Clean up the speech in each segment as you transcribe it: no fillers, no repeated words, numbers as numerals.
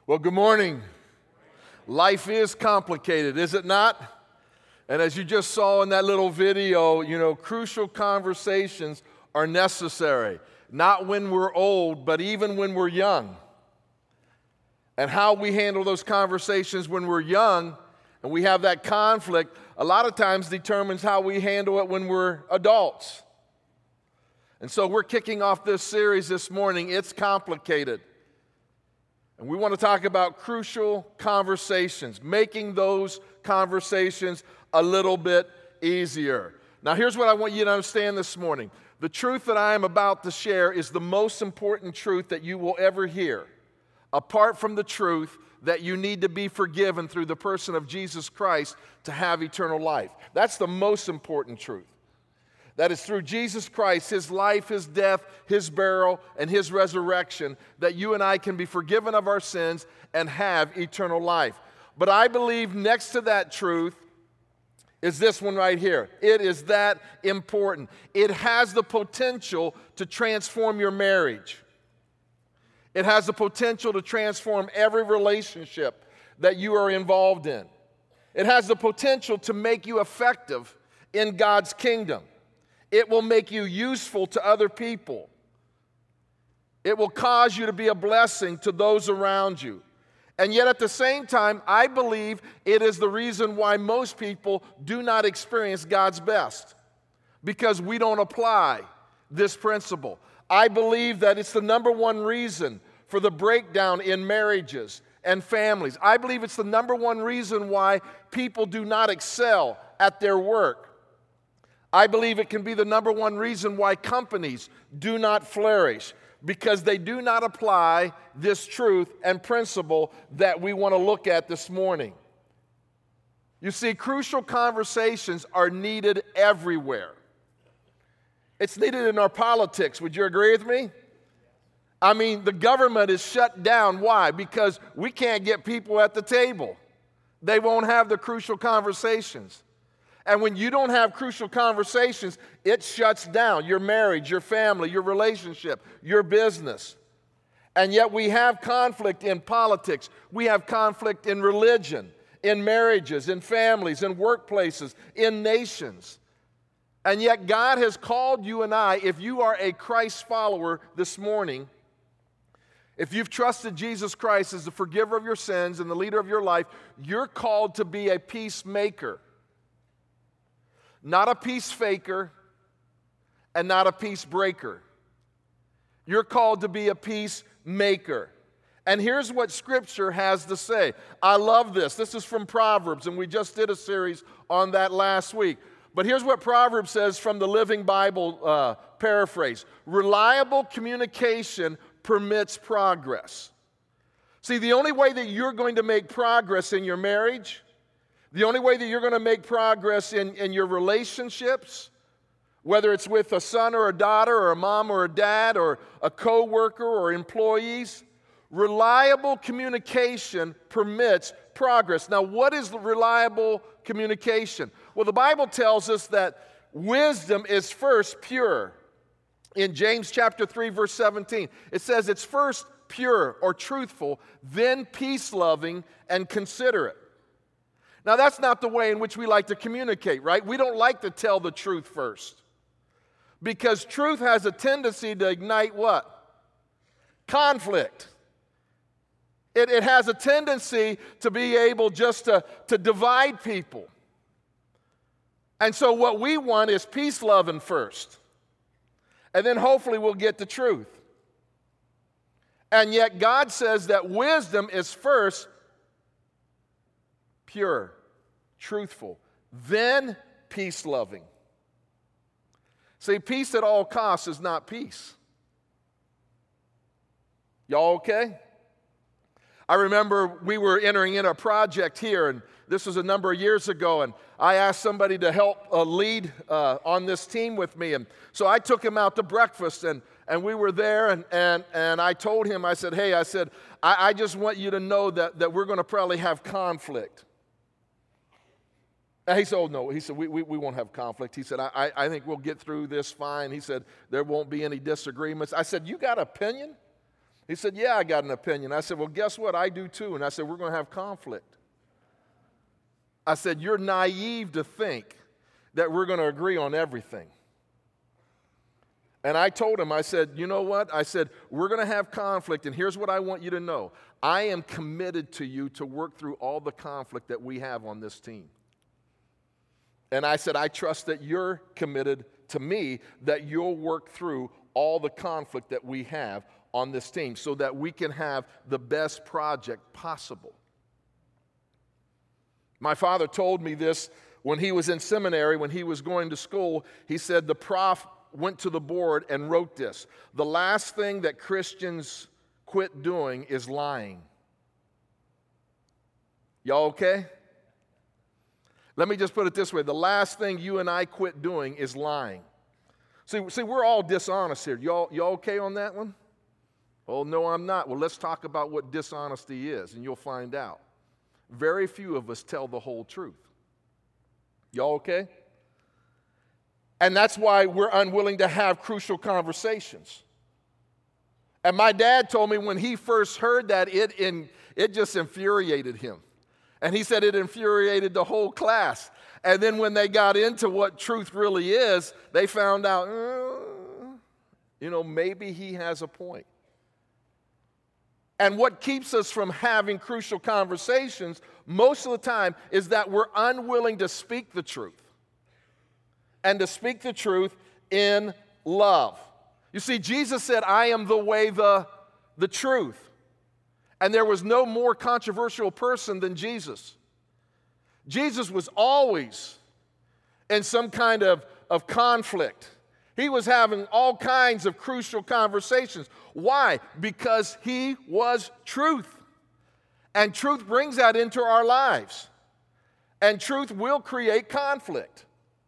Well, good morning. Life is complicated, is it not? And as you just saw in that little video, crucial conversations are necessary. Not when we're old, but even when we're young. And how we handle those conversations when we're young and we have that conflict, a lot of times determines how we handle it when we're adults. And so we're kicking off this series this morning, It's Complicated. And we want to talk about crucial conversations, making those conversations a little bit easier. Now, here's what I want you to understand this morning. The truth that I am about to share is the most important truth that you will ever hear, apart from the truth that you need to be forgiven through the person of Jesus Christ to have eternal life. That's the most important truth. That is through Jesus Christ, His life, His death, His burial, and His resurrection, that you and I can be forgiven of our sins and have eternal life. But I believe next to that truth is this one right here. It is that important. It has the potential to transform your marriage. It has the potential to transform every relationship that you are involved in. It has the potential to make you effective in God's kingdom. It will make you useful to other people. It will cause you to be a blessing to those around you. And yet at the same time, I believe it is the reason why most people do not experience God's best, because we don't apply this principle. I believe that it's the number one reason for the breakdown in marriages and families. I believe it's the number one reason why people do not excel at their work. I believe it can be the number one reason why companies do not flourish, because they do not apply this truth and principle that we want to look at this morning. You see, crucial conversations are needed everywhere. It's needed in our politics. Would you agree with me? I mean, the government is shut down. Why? Because we can't get people at the table. They won't have the crucial conversations. And when you don't have crucial conversations, it shuts down your marriage, your family, your relationship, your business. And yet we have conflict in politics. We have conflict in religion, in marriages, in families, in workplaces, in nations. And yet God has called you and I, if you are a Christ follower this morning, if you've trusted Jesus Christ as the forgiver of your sins and the leader of your life, you're called to be a peacemaker. Not a peace faker and not a peace breaker. You're called to be a peacemaker. And here's what Scripture has to say. I love this. This is from Proverbs, and we just did a series on that last week. But here's what Proverbs says from the Living Bible paraphrase. Reliable communication permits progress. See, the only way that you're going to make progress in your marriage, the only way that you're going to make progress in your relationships, whether it's with a son or a daughter or a mom or a dad or a co-worker or employees, reliable communication permits progress. Now, what is reliable communication? Well, the Bible tells us that wisdom is first pure. In James chapter 3, verse 17, it says it's first pure or truthful, then peace-loving and considerate. Now, that's not the way in which we like to communicate, right? We don't like to tell the truth first. Because truth has a tendency to ignite what? Conflict. It has a tendency to be able just to divide people. And so what we want is peace-loving first. And then hopefully we'll get the truth. And yet God says that wisdom is first pure, truthful, then peace-loving. See, peace at all costs is not peace. Y'all okay? I remember we were entering in a project here, and this was a number of years ago, and I asked somebody to help lead on this team with me. And so I took him out to breakfast, and we were there, and I told him, I said, hey, I just want you to know that we're going to probably have conflict. And he said, oh, no. He said, we won't have conflict. He said, I think we'll get through this fine. He said, there won't be any disagreements. I said, you got an opinion? He said, yeah, I got an opinion. I said, well, guess what? I do too. And I said, we're going to have conflict. I said, you're naive to think that we're going to agree on everything. And I told him, I said, you know what? I said, we're going to have conflict, and here's what I want you to know. I am committed to you to work through all the conflict that we have on this team. And I said, I trust that you're committed to me, that you'll work through all the conflict that we have on this team so that we can have the best project possible. My father told me this when he was in seminary, when he was going to school. He said the prof went to the board and wrote this: the last thing that Christians quit doing is lying. Y'all okay? Let me just put it this way. The last thing you and I quit doing is lying. See, we're all dishonest here. Y'all okay on that one? Oh, no, I'm not. Well, let's talk about what dishonesty is, and you'll find out. Very few of us tell the whole truth. Y'all okay? And that's why we're unwilling to have crucial conversations. And my dad told me when he first heard that, it just infuriated him. And he said it infuriated the whole class. And then when they got into what truth really is, they found out, maybe he has a point. And what keeps us from having crucial conversations most of the time is that we're unwilling to speak the truth. And to speak the truth in love. You see, Jesus said, I am the way, the truth. And there was no more controversial person than Jesus. Jesus was always in some kind of conflict. He was having all kinds of crucial conversations. Why? Because he was truth. And truth brings that into our lives. And truth will create conflict.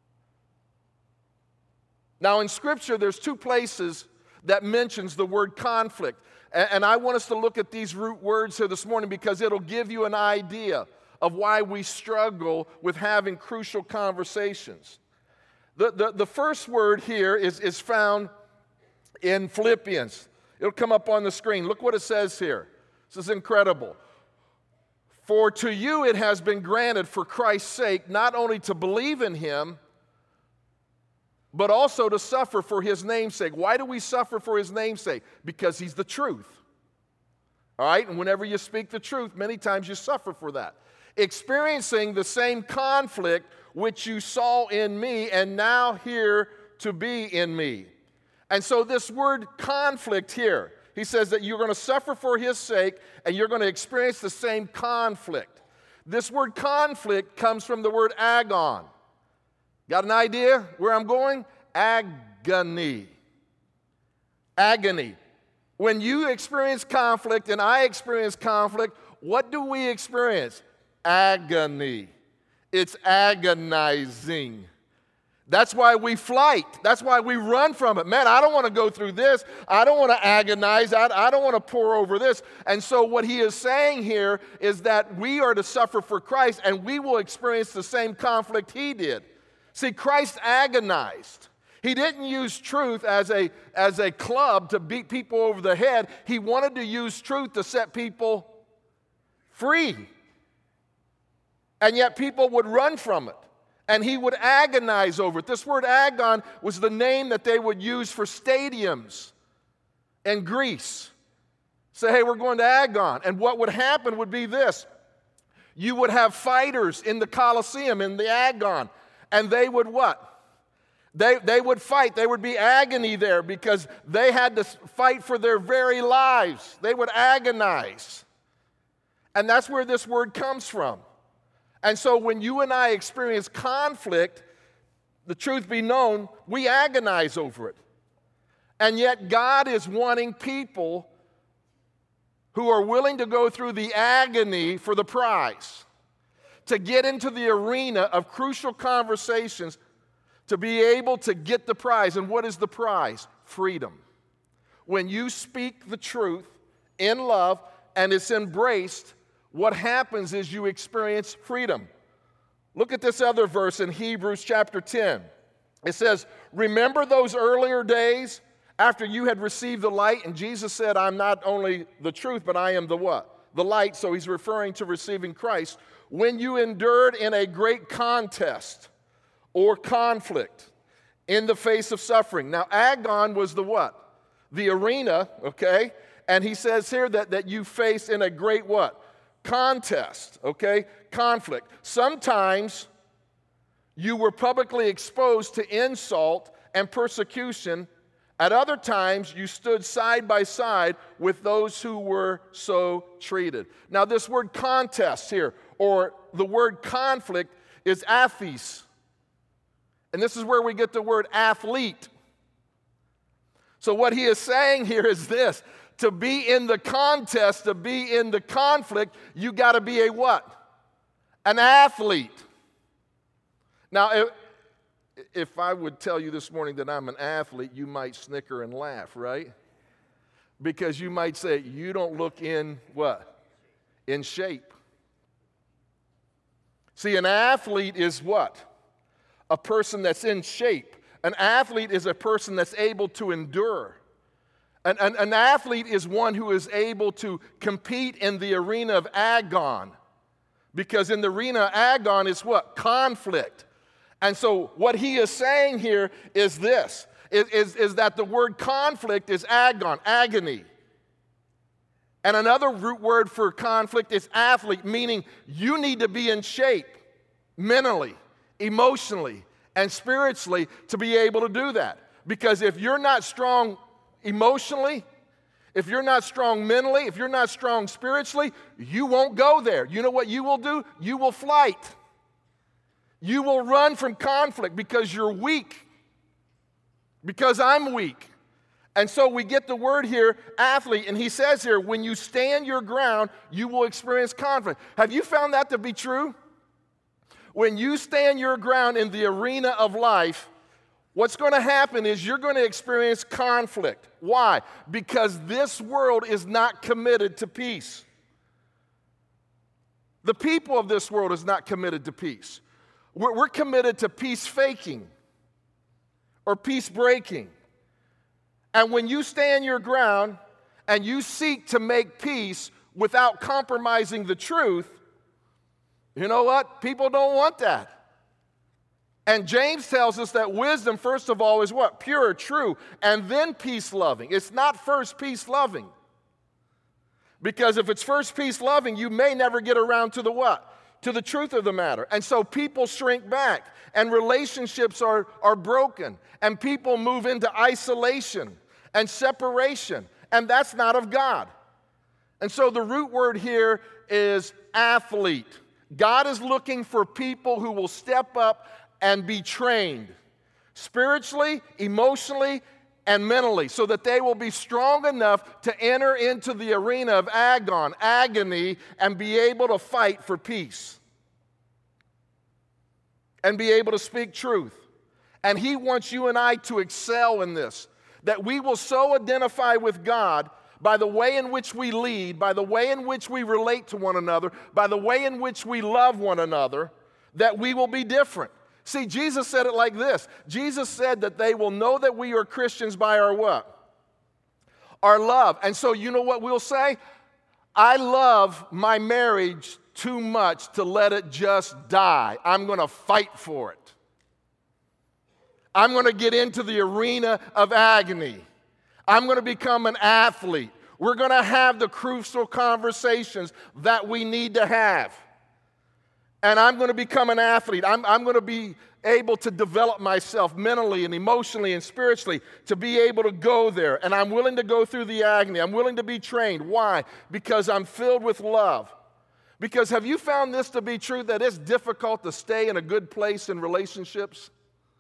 Now in Scripture, there's two places that mentions the word conflict. And I want us to look at these root words here this morning because it'll give you an idea of why we struggle with having crucial conversations. The first word here is found in Philippians. It'll come up on the screen. Look what it says here. This is incredible. For to you it has been granted for Christ's sake not only to believe in him, but also to suffer for his name's sake. Why do we suffer for his name's sake? Because he's the truth. All right? And whenever you speak the truth, many times you suffer for that. Experiencing the same conflict which you saw in me and now here to be in me. And so this word conflict here, he says that you're going to suffer for his sake and you're going to experience the same conflict. This word conflict comes from the word agon. Got an idea where I'm going? Agony. Agony. When you experience conflict and I experience conflict, what do we experience? Agony. It's agonizing. That's why we flight. That's why we run from it. Man, I don't want to go through this. I don't want to agonize. I don't want to pour over this. And so what he is saying here is that we are to suffer for Christ and we will experience the same conflict he did. See, Christ agonized. He didn't use truth as a club to beat people over the head. He wanted to use truth to set people free. And yet people would run from it. And he would agonize over it. This word agon was the name that they would use for stadiums in Greece. Say, hey, we're going to Agon. And what would happen would be this. You would have fighters in the Colosseum, in the Agon. And they would what? They would fight. There would be agony there because they had to fight for their very lives. They would agonize. And that's where this word comes from. And so when you and I experience conflict, the truth be known, we agonize over it. And yet God is wanting people who are willing to go through the agony for the prize, to get into the arena of crucial conversations, to be able to get the prize. And what is the prize? Freedom. When you speak the truth in love and it's embraced, what happens is you experience freedom. Look at this other verse in Hebrews chapter 10. It says, remember those earlier days after you had received the light, and Jesus said, I'm not only the truth, but I am the what? The light, so he's referring to receiving Christ. When you endured in a great contest or conflict in the face of suffering. Now, agon was the what? The arena, okay? And he says here that you face in a great what? Contest, okay? Conflict. Sometimes you were publicly exposed to insult and persecution. At other times, you stood side by side with those who were so treated. Now, this word contest here, or the word conflict, is athes. And this is where we get the word athlete. So what he is saying here is this: to be in the contest, to be in the conflict, you got to be a what? An athlete. Now, if I would tell you this morning that I'm an athlete, you might snicker and laugh, right? Because you might say, you don't look in what? In shape. See, an athlete is what? A person that's in shape. An athlete is a person that's able to endure. An athlete is one who is able to compete in the arena of agon. Because in the arena of agon is what? Conflict. And so what he is saying here is this, is that the word conflict is agon, agony. And another root word for conflict is athlete, meaning you need to be in shape mentally, emotionally, and spiritually to be able to do that. Because if you're not strong emotionally, if you're not strong mentally, if you're not strong spiritually, you won't go there. You know what you will do? You will flight. You will run from conflict because you're weak. Because I'm weak. And so we get the word here, athlete, and he says here, when you stand your ground, you will experience conflict. Have you found that to be true? When you stand your ground in the arena of life, what's going to happen is you're going to experience conflict. Why? Because this world is not committed to peace. The people of this world is not committed to peace. We're committed to peace faking or peace breaking. And when you stand your ground and you seek to make peace without compromising the truth, you know what? People don't want that. And James tells us that wisdom, first of all, is what? Pure, true, and then peace-loving. It's not first peace-loving. Because if it's first peace-loving, you may never get around to the what? To the truth of the matter. And so people shrink back, and relationships are broken, and people move into isolation and separation, and that's not of God. And so the root word here is athlete. God is looking for people who will step up and be trained spiritually, emotionally, and mentally so that they will be strong enough to enter into the arena of agon, agony, and be able to fight for peace and be able to speak truth. And he wants you and I to excel in this, that we will so identify with God by the way in which we lead, by the way in which we relate to one another, by the way in which we love one another, that we will be different. See, Jesus said it like this. Jesus said that they will know that we are Christians by our what? Our love. And so you know what we'll say? I love my marriage too much to let it just die. I'm going to fight for it. I'm going to get into the arena of agony. I'm going to become an athlete. We're going to have the crucial conversations that we need to have. And I'm going to become an athlete. I'm going to be able to develop myself mentally and emotionally and spiritually to be able to go there. And I'm willing to go through the agony. I'm willing to be trained. Why? Because I'm filled with love. Because have you found this to be true, that it's difficult to stay in a good place in relationships?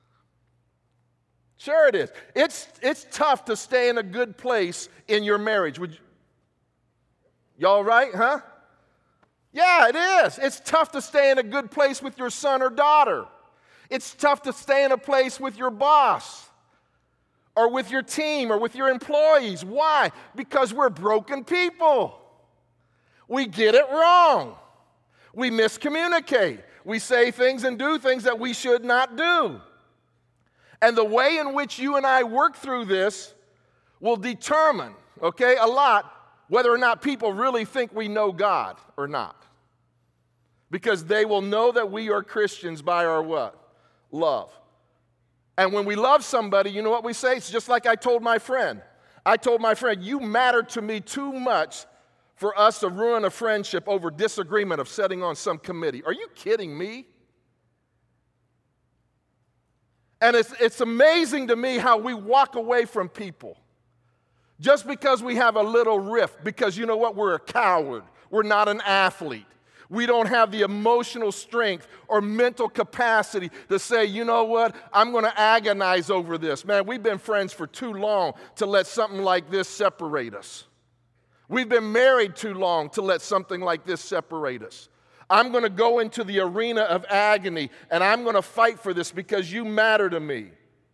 Sure it is. It's tough to stay in a good place in your marriage. Y'all right, huh? Yeah, it is. It's tough to stay in a good place with your son or daughter. It's tough to stay in a place with your boss or with your team or with your employees. Why? Because we're broken people. We get it wrong. We miscommunicate. We say things and do things that we should not do. And the way in which you and I work through this will determine, okay, a lot, whether or not people really think we know God or not. Because they will know that we are Christians by our what? Love. And when we love somebody, you know what we say? It's just like I told my friend. I told my friend, you matter to me too much for us to ruin a friendship over disagreement of sitting on some committee. Are you kidding me? And it's amazing to me how we walk away from people just because we have a little rift, because you know what? We're a coward. We're not an athlete. We don't have the emotional strength or mental capacity to say, you know what, I'm going to agonize over this. Man, we've been friends for too long to let something like this separate us. We've been married too long to let something like this separate us. I'm going to go into the arena of agony, and I'm going to fight for this because you matter to me.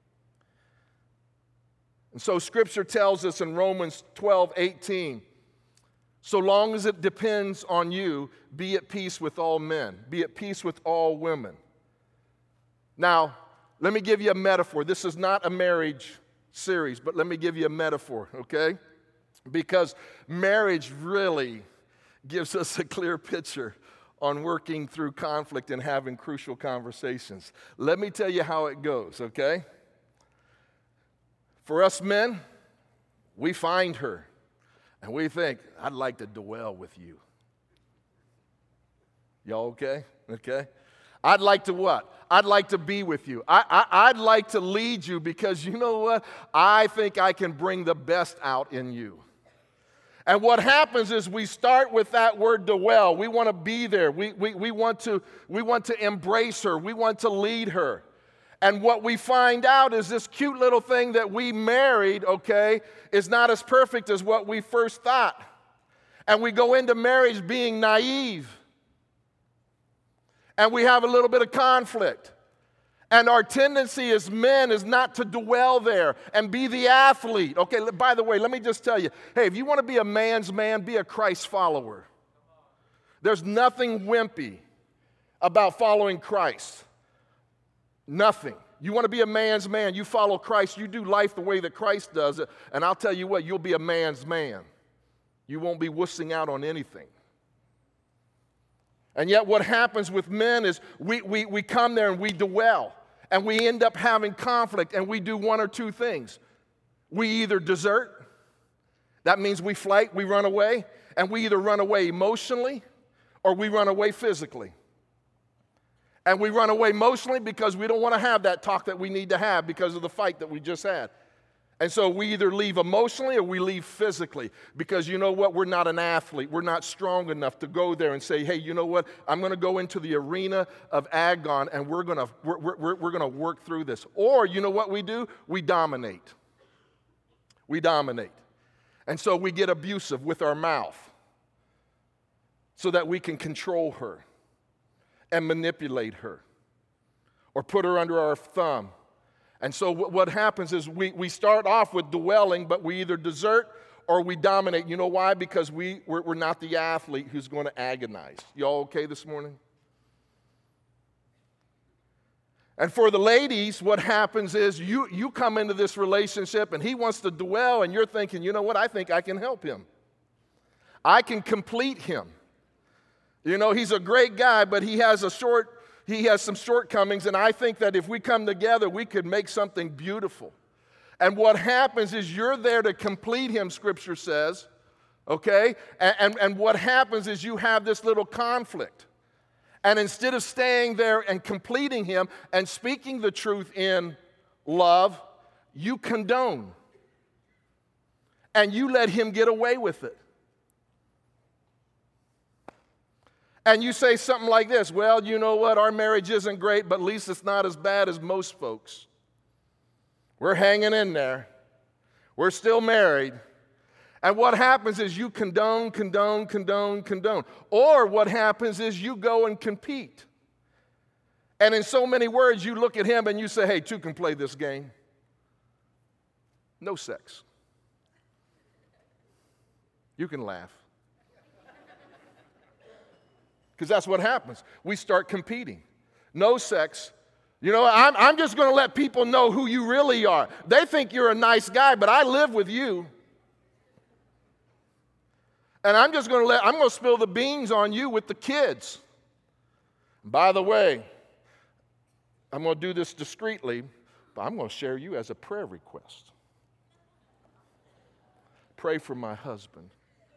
And so Scripture tells us in Romans 12:18, so long as it depends on you, be at peace with all men. Be at peace with all women. Now, let me give you a metaphor. This is not a marriage series, but let me give you a metaphor, okay? Because marriage really gives us a clear picture on working through conflict and having crucial conversations. Let me tell you how it goes, okay? For us men, we find her. And we think, I'd like to dwell with you. Y'all okay? Okay? I'd like to what? I'd like to be with you. I'd like to lead you because you know what? I think I can bring the best out in you. And what happens is we start with that word dwell. We want to be there. We want to embrace her. We want to lead her. And what we find out is this cute little thing that we married, okay, is not as perfect as what we first thought. And we go into marriage being naive. And we have a little bit of conflict. And our tendency as men is not to dwell there and be the athlete. Okay, by the way, let me just tell you, hey, if you want to be a man's man, be a Christ follower. There's nothing wimpy about following Christ. Nothing. You want to be a man's man, you follow Christ, you do life the way that Christ does it, and I'll tell you what, you'll be a man's man. You won't be wussing out on anything. And yet what happens with men is we come there and we dwell, and we end up having conflict, and we do one or two things. We either desert, that means we flight, we run away, and we either run away emotionally or we run away physically. And we run away emotionally because we don't want to have that talk that we need to have because of the fight that we just had. And so we either leave emotionally or we leave physically because you know what? We're not an athlete. We're not strong enough to go there and say, hey, you know what? I'm going to go into the arena of agon and we're going to work through this. Or you know what we do? We dominate. We dominate. And so we get abusive with our mouth so that we can control her and manipulate her or put her under our thumb. And so what happens is we start off with dwelling, but we either desert or we dominate. You know why? Because we're not the athlete who's going to agonize. Y'all okay this morning? And for the ladies, what happens is you come into this relationship and he wants to dwell and you're thinking, you know what? I think I can help him. I can complete him. You know, he's a great guy, but he has some shortcomings, and I think that if we come together, we could make something beautiful. And what happens is you're there to complete him, Scripture says, okay? And what happens is you have this little conflict. And instead of staying there and completing him and speaking the truth in love, you condone. And you let him get away with it. And you say something like this, well, you know what, our marriage isn't great, but at least it's not as bad as most folks. We're hanging in there. We're still married. And what happens is you condone. Or what happens is you go and compete. And in so many words, you look at him and you say, hey, two can play this game. No sex. You can laugh. Because that's what happens. We start competing. No sex. You know, I'm just going to let people know who you really are. They think you're a nice guy, but I live with you. And I'm going to spill the beans on you with the kids. By the way, I'm going to do this discreetly, but I'm going to share you as a prayer request. Pray for my husband.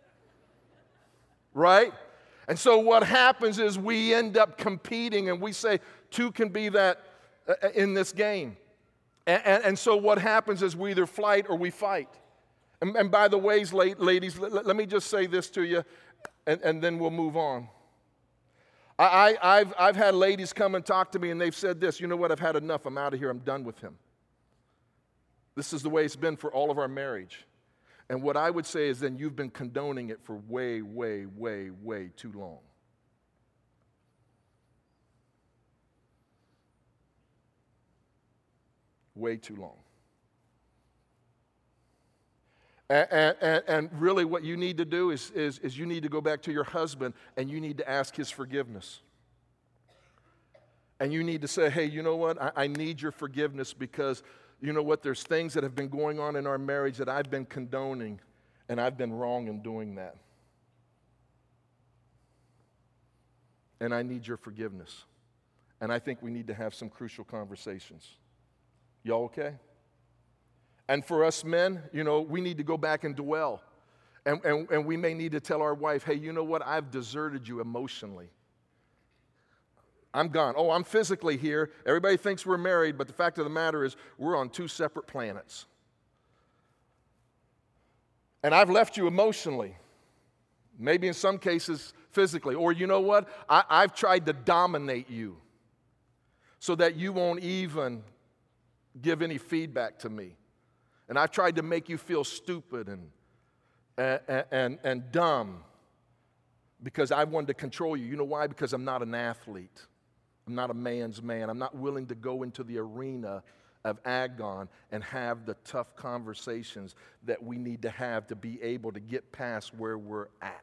Right? And so what happens is we end up competing, and we say two can be that in this game. And so what happens is we either flight or we fight. And by the way, ladies, let me just say this to you, and then we'll move on. I've had ladies come and talk to me, and they've said this, you know what, I've had enough, I'm out of here, I'm done with him. This is the way it's been for all of our marriage. And what I would say is then you've been condoning it for way, way, way, way too long. Way too long. And really what you need to do is you need to go back to your husband and you need to ask his forgiveness. And you need to say, hey, you know what? I need your forgiveness because, you know what? There's things that have been going on in our marriage that I've been condoning, and I've been wrong in doing that. And I need your forgiveness. And I think we need to have some crucial conversations. Y'all okay? And for us men, you know, we need to go back and dwell. And we may need to tell our wife, hey, you know what? I've deserted you emotionally. I'm gone. Oh, I'm physically here. Everybody thinks we're married, but the fact of the matter is we're on two separate planets. And I've left you emotionally. Maybe in some cases physically. Or you know what? I've tried to dominate you so that you won't even give any feedback to me. And I've tried to make you feel stupid and dumb because I wanted to control you. You know why? Because I'm not an athlete. I'm not a man's man. I'm not willing to go into the arena of Agon and have the tough conversations that we need to have to be able to get past where we're at.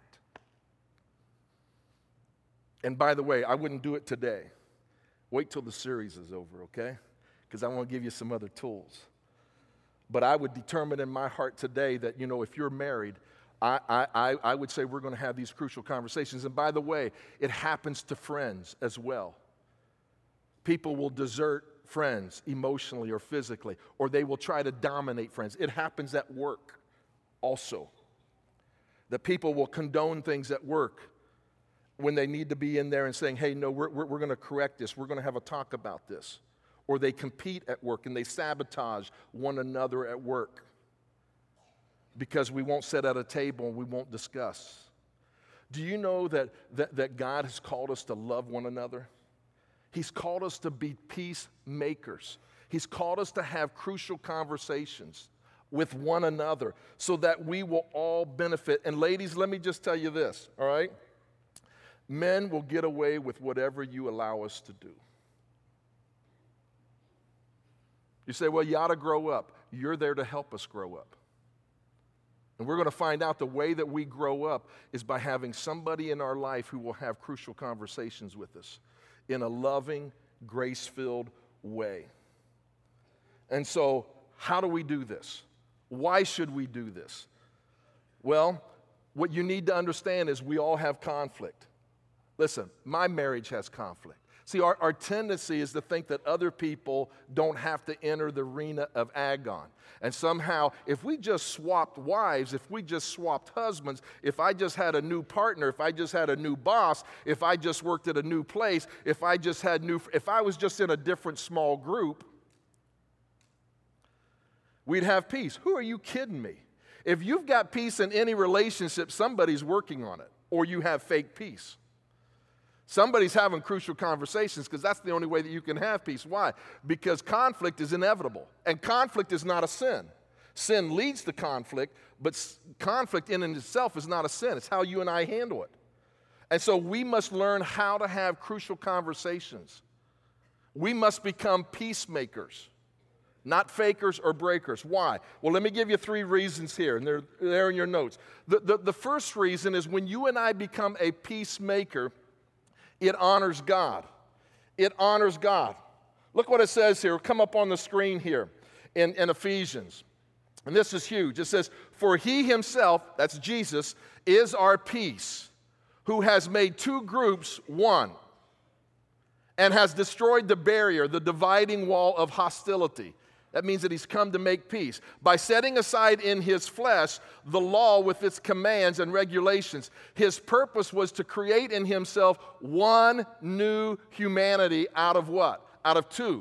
And by the way, I wouldn't do it today. Wait till the series is over, okay? Because I want to give you some other tools. But I would determine in my heart today that, you know, if you're married, I would say we're going to have these crucial conversations. And by the way, it happens to friends as well. People will desert friends emotionally or physically, or they will try to dominate friends. It happens at work also. That people will condone things at work when they need to be in there and saying, hey, no, we're going to correct this. We're going to have a talk about this. Or they compete at work and they sabotage one another at work because we won't sit at a table and we won't discuss. Do you know that God has called us to love one another? He's called us to be peacemakers. He's called us to have crucial conversations with one another so that we will all benefit. And ladies, let me just tell you this, all right? Men will get away with whatever you allow us to do. You say, well, you ought to grow up. You're there to help us grow up. And we're going to find out the way that we grow up is by having somebody in our life who will have crucial conversations with us in a loving, grace-filled way. And so, how do we do this? Why should we do this? Well, what you need to understand is we all have conflict. Listen, my marriage has conflict. See, our tendency is to think that other people don't have to enter the arena of Agon. And somehow, if we just swapped wives, if we just swapped husbands, if I just had a new partner, if I just had a new boss, if I just worked at a new place, if I was just in a different small group, we'd have peace. Who are you kidding me? If you've got peace in any relationship, somebody's working on it, or you have fake peace. Somebody's having crucial conversations because that's the only way that you can have peace. Why? Because conflict is inevitable. And conflict is not a sin. Sin leads to conflict, but conflict in and itself is not a sin. It's how you and I handle it. And so we must learn how to have crucial conversations. We must become peacemakers, not fakers or breakers. Why? Well, let me give you 3 reasons here, and they're in your notes. The first reason is when you and I become a peacemaker, it honors God. It honors God. Look what it says here. Come up on the screen here in Ephesians. And this is huge. It says, for he himself, that's Jesus, is our peace, who has made two groups one, and has destroyed the barrier, the dividing wall of hostility. That means that he's come to make peace. By setting aside in his flesh the law with its commands and regulations, his purpose was to create in himself one new humanity out of what? Out of two.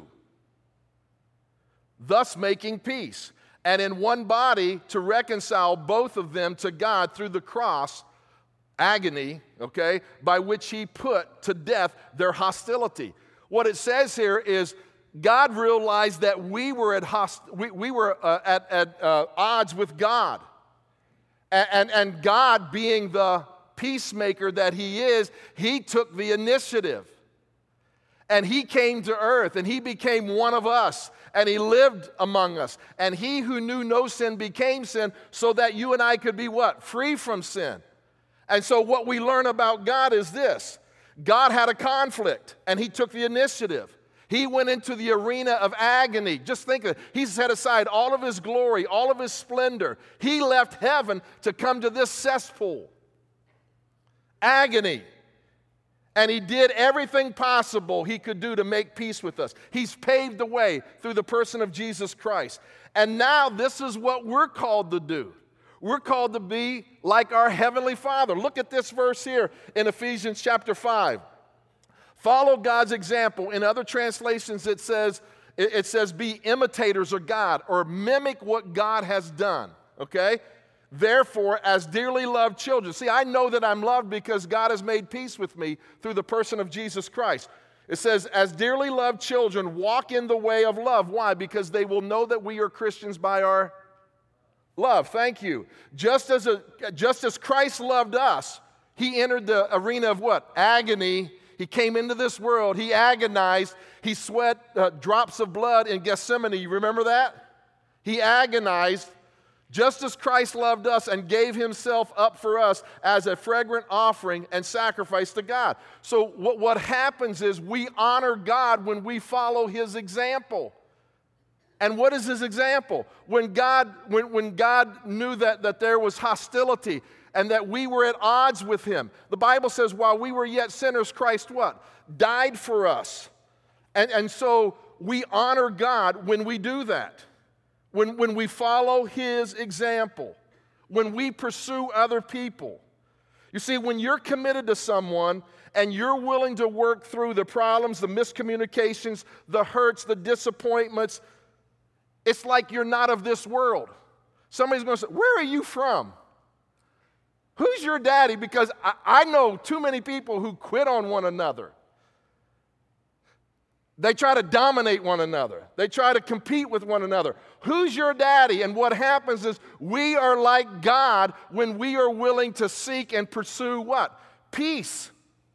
Thus making peace. And in one body to reconcile both of them to God through the cross, agony, okay, by which he put to death their hostility. What it says here is God realized that we were at odds with God. And God, being the peacemaker that he is, he took the initiative. And he came to earth, and he became one of us, and he lived among us. And he who knew no sin became sin so that you and I could be what? Free from sin. And so what we learn about God is this. God had a conflict, and he took the initiative. He went into the arena of agony. Just think of it. He set aside all of his glory, all of his splendor. He left heaven to come to this cesspool. Agony. And he did everything possible he could do to make peace with us. He's paved the way through the person of Jesus Christ. And now this is what we're called to do. We're called to be like our Heavenly Father. Look at this verse here in Ephesians chapter 5. Follow God's example. In other translations, it says, be imitators of God, or mimic what God has done, okay? Therefore, as dearly loved children. See, I know that I'm loved because God has made peace with me through the person of Jesus Christ. It says, as dearly loved children, walk in the way of love. Why? Because they will know that we are Christians by our love. Thank you. Just as Christ loved us, he entered the arena of what? Agony. He came into this world. He agonized. He sweat drops of blood in Gethsemane. You remember that? He agonized just as Christ loved us and gave himself up for us as a fragrant offering and sacrifice to God. So what happens is we honor God when we follow his example. And what is his example? When God knew that there was hostility and that we were at odds with him, the Bible says while we were yet sinners, Christ what? Died for us. And so we honor God when we do that. When we follow his example. When we pursue other people. You see, when you're committed to someone and you're willing to work through the problems, the miscommunications, the hurts, the disappointments, it's like you're not of this world. Somebody's going to say, where are you from? Who's your daddy? Because I know too many people who quit on one another. They try to dominate one another. They try to compete with one another. Who's your daddy? And what happens is we are like God when we are willing to seek and pursue what? Peace.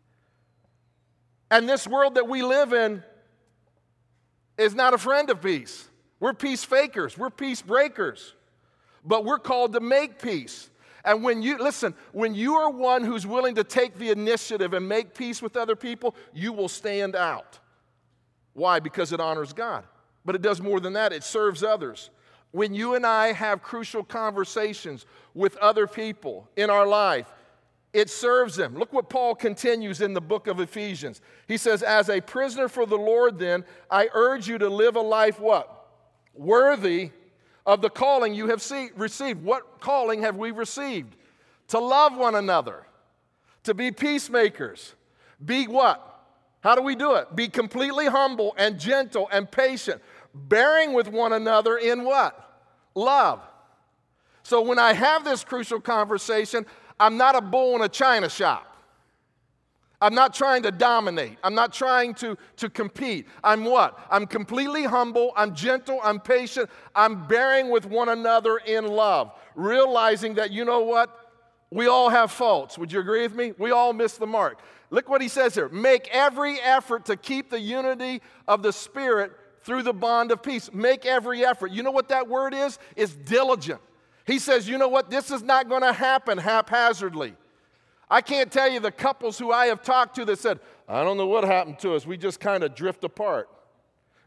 And this world that we live in is not a friend of peace. We're peace fakers. We're peace breakers. But we're called to make peace. And when you are one who's willing to take the initiative and make peace with other people, you will stand out. Why? Because it honors God. But it does more than that. It serves others. When you and I have crucial conversations with other people in our life, it serves them. Look what Paul continues in the book of Ephesians. He says, as a prisoner for the Lord then, I urge you to live a life what? Worthy of the calling you have received. What calling have we received? To love one another. To be peacemakers. Be what? How do we do it? Be completely humble and gentle and patient, bearing with one another in what? Love. So when I have this crucial conversation, I'm not a bull in a china shop. I'm not trying to dominate. I'm not trying to compete. I'm what? I'm completely humble. I'm gentle. I'm patient. I'm bearing with one another in love, realizing that, you know what? We all have faults. Would you agree with me? We all miss the mark. Look what he says here. Make every effort to keep the unity of the Spirit through the bond of peace. Make every effort. You know what that word is? It's diligent. He says, you know what? This is not going to happen haphazardly. I can't tell you the couples who I have talked to that said, I don't know what happened to us. We just kind of drift apart.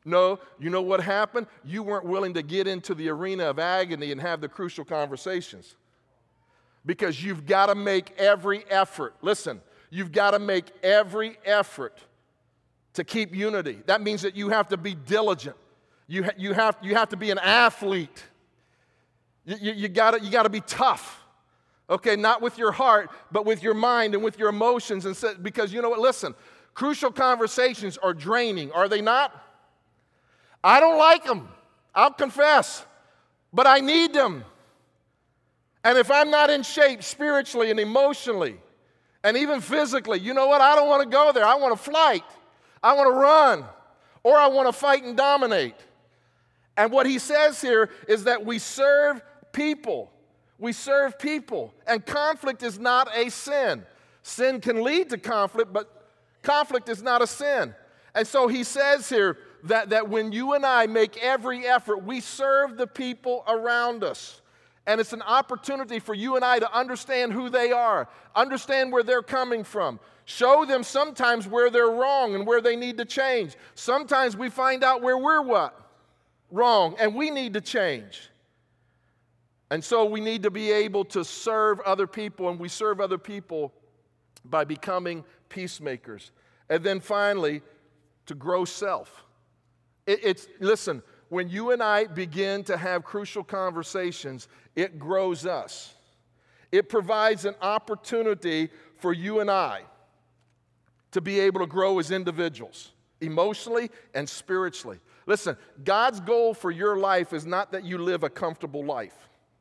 No, you know what happened? You weren't willing to get into the arena of agony and have the crucial conversations. Because you've got to make every effort. Listen, you've got to make every effort to keep unity. That means that you have to be diligent. You have to be an athlete. You got to be tough. Okay, not with your heart, but with your mind and with your emotions. Because you know what? Listen, crucial conversations are draining, are they not? I don't like them. I'll confess. But I need them. And if I'm not in shape spiritually and emotionally and even physically, you know what? I don't want to go there. I want to flight. I want to run. Or I want to fight and dominate. And what he says here is that we serve people. We serve people. And conflict is not a sin. Sin can lead to conflict, but conflict is not a sin. And so he says here that when you and I make every effort, we serve the people around us. And it's an opportunity for you and I to understand who they are, understand where they're coming from, show them sometimes where they're wrong and where they need to change. Sometimes we find out where we're what? Wrong, and we need to change. And so we need to be able to serve other people, and we serve other people by becoming peacemakers. And then finally, to grow self. Listen, when you and I begin to have crucial conversations, it grows us. It provides an opportunity for you and I to be able to grow as individuals, emotionally and spiritually. Listen, God's goal for your life is not that you live a comfortable life.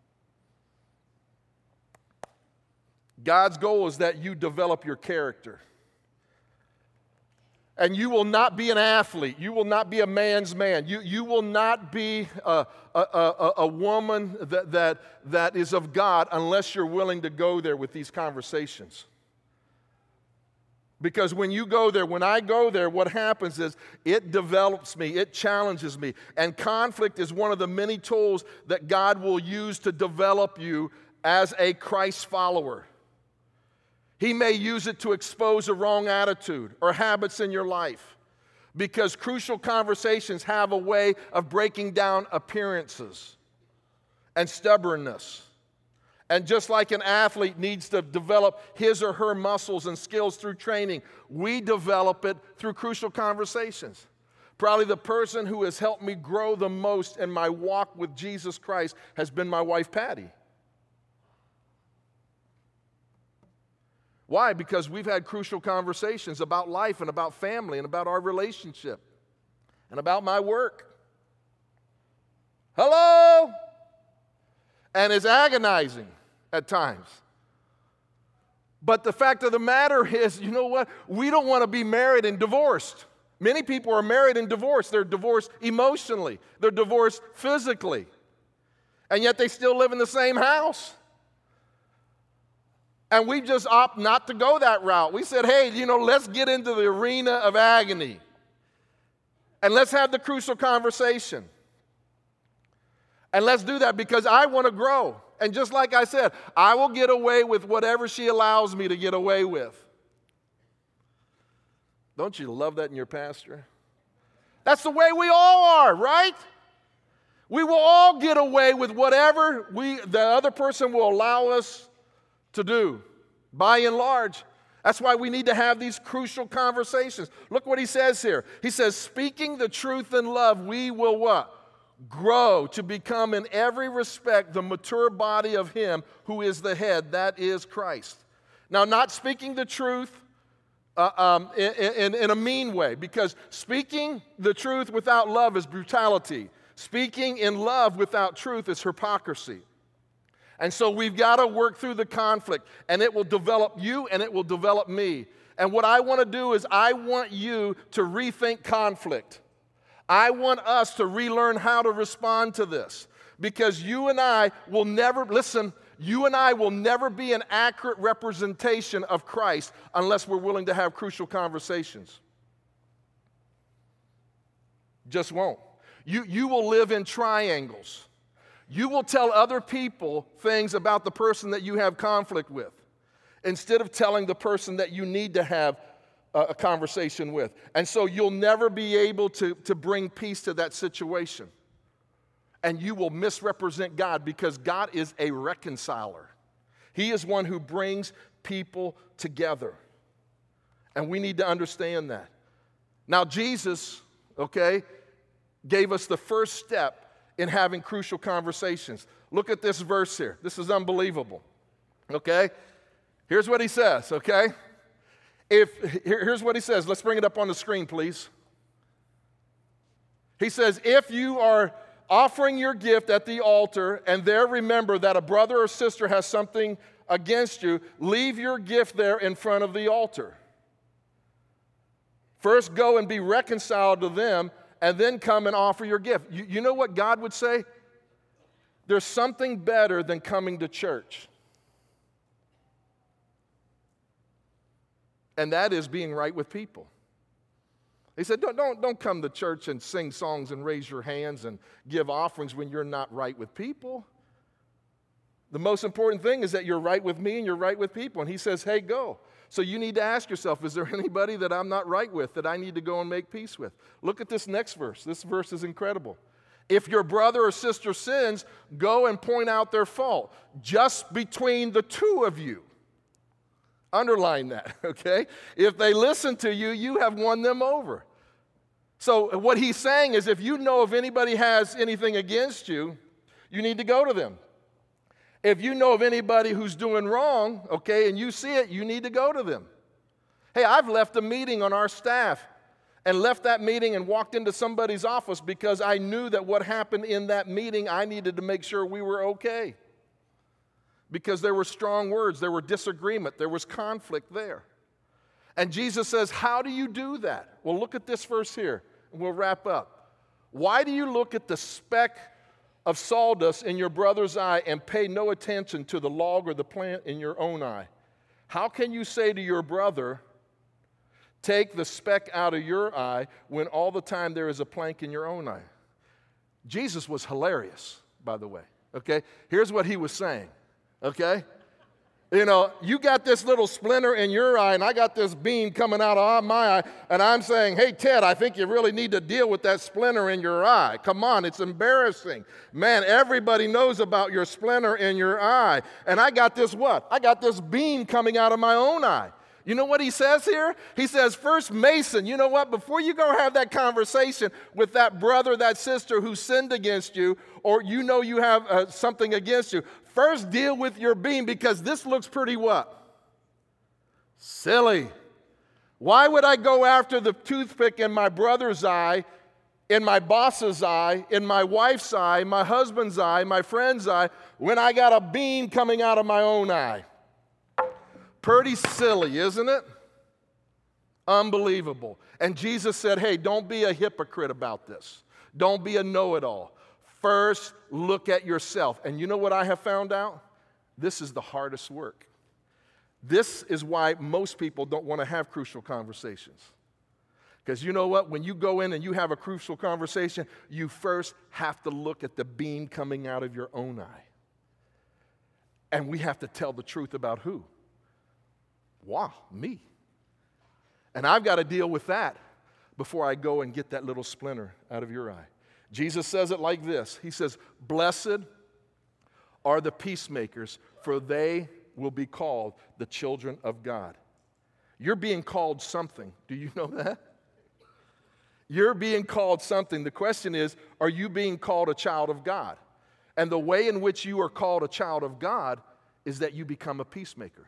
God's goal is that you develop your character. And you will not be an athlete. You will not be a man's man. You will not be a woman that is of God unless you're willing to go there with these conversations. Because when you go there, when I go there, what happens is it develops me, it challenges me. And conflict is one of the many tools that God will use to develop you as a Christ follower. He may use it to expose a wrong attitude or habits in your life, because crucial conversations have a way of breaking down appearances and stubbornness. And just like an athlete needs to develop his or her muscles and skills through training, we develop it through crucial conversations. Probably the person who has helped me grow the most in my walk with Jesus Christ has been my wife, Patty. Why? Because we've had crucial conversations about life and about family and about our relationship and about my work. Hello? And it's agonizing at times. But the fact of the matter is, you know what? We don't want to be married and divorced. Many people are married and divorced. They're divorced emotionally. They're divorced physically. And yet they still live in the same house. And we just opt not to go that route. We said, hey, let's get into the arena of agony. And let's have the crucial conversation. And let's do that because I want to grow. And just like I said, I will get away with whatever she allows me to get away with. Don't you love that in your pastor? That's the way we all are, right? We will all get away with whatever the other person will allow us to do, by and large. That's why we need to have these crucial conversations. Look what he says here. He says, speaking the truth in love, we will what? Grow to become in every respect the mature body of him who is the head, that is Christ. Now, not speaking the truth in a mean way, because speaking the truth without love is brutality. Speaking in love without truth is hypocrisy. And so we've got to work through the conflict, and it will develop you and it will develop me. And what I want to do is I want you to rethink conflict. I want us to relearn how to respond to this, because you and I will never, you and I will never be an accurate representation of Christ unless we're willing to have crucial conversations. Just won't. You will live in triangles. You will tell other people things about the person that you have conflict with instead of telling the person that you need to have a conversation with. And so you'll never be able to bring peace to that situation. And you will misrepresent God because God is a reconciler. He is one who brings people together. And we need to understand that. Now, Jesus, gave us the first step in having crucial conversations. Look at this verse here. This is unbelievable. Here's what he says, Here's what he says. Let's bring it up on the screen, please. He says, if you are offering your gift at the altar and there remember that a brother or sister has something against you, leave your gift there in front of the altar. First go and be reconciled to them, and then come and offer your gift. You know what God would say? There's something better than coming to church. And that is being right with people. He said, don't come to church and sing songs and raise your hands and give offerings when you're not right with people. The most important thing is that you're right with me and you're right with people. And he says, hey, go. So you need to ask yourself, is there anybody that I'm not right with that I need to go and make peace with? Look at this next verse. This verse is incredible. If your brother or sister sins, go and point out their fault, just between the two of you. Underline that, If they listen to you, you have won them over. So what he's saying is if you know if anybody has anything against you, you need to go to them. If you know of anybody who's doing wrong, and you see it, you need to go to them. Hey, I've left a meeting on our staff and left that meeting and walked into somebody's office because I knew that what happened in that meeting, I needed to make sure we were okay. Because there were strong words, there were disagreement, there was conflict there. And Jesus says, how do you do that? Well, look at this verse here, and we'll wrap up. Why do you look at the speck of sawdust in your brother's eye and pay no attention to the log or the plant in your own eye? How can you say to your brother, take the speck out of your eye when all the time there is a plank in your own eye? Jesus was hilarious, by the way, Here's what he was saying, You got this little splinter in your eye, and I got this beam coming out of my eye, and I'm saying, hey, Ted, I think you really need to deal with that splinter in your eye. Come on, it's embarrassing. Man, everybody knows about your splinter in your eye. And I got this what? I got this beam coming out of my own eye. You know what he says here? He says, first, Mason, you know what? Before you go have that conversation with that brother, that sister who sinned against you, or you know you have something against you, first deal with your beam because this looks pretty what? Silly. Why would I go after the toothpick in my brother's eye, in my boss's eye, in my wife's eye, my husband's eye, my friend's eye, when I got a beam coming out of my own eye? Pretty silly, isn't it? Unbelievable. And Jesus said, hey, don't be a hypocrite about this. Don't be a know-it-all. First, look at yourself. And you know what I have found out? This is the hardest work. This is why most people don't want to have crucial conversations. Because you know what? When you go in and you have a crucial conversation, you first have to look at the beam coming out of your own eye. And we have to tell the truth about who? Wow, me. And I've got to deal with that before I go and get that little splinter out of your eye. Jesus says it like this. He says, blessed are the peacemakers, for they will be called the children of God. You're being called something. Do you know that? You're being called something. The question is, are you being called a child of God? And the way in which you are called a child of God is that you become a peacemaker.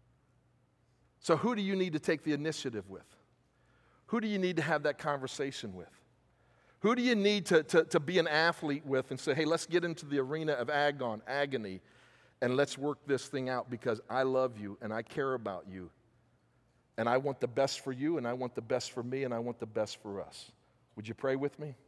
So who do you need to take the initiative with? Who do you need to have that conversation with? Who do you need to be an athlete with and say, hey, let's get into the arena of agony, and let's work this thing out because I love you and I care about you. And I want the best for you, and I want the best for me, and I want the best for us. Would you pray with me?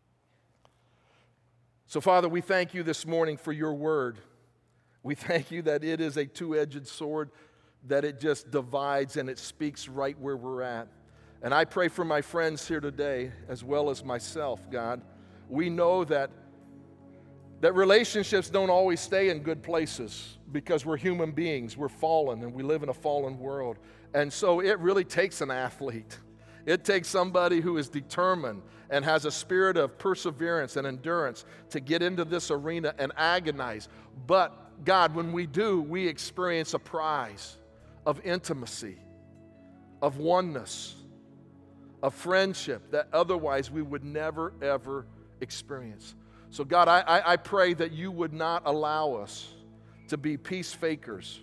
So, Father, we thank you this morning for your word. We thank you that it is a two-edged sword, that it just divides and it speaks right where we're at. And I pray for my friends here today, as well as myself, God. We know that that relationships don't always stay in good places because we're human beings, we're fallen, and we live in a fallen world. And so it really takes an athlete. It takes somebody who is determined and has a spirit of perseverance and endurance to get into this arena and agonize. But God, when we do, we experience a prize of intimacy, of oneness, of friendship that otherwise we would never, ever experience. So God, I pray that you would not allow us to be peace fakers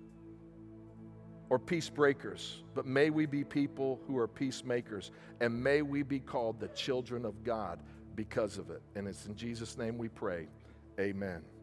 or peace breakers, but may we be people who are peacemakers, and may we be called the children of God because of it. And it's in Jesus' name we pray. Amen.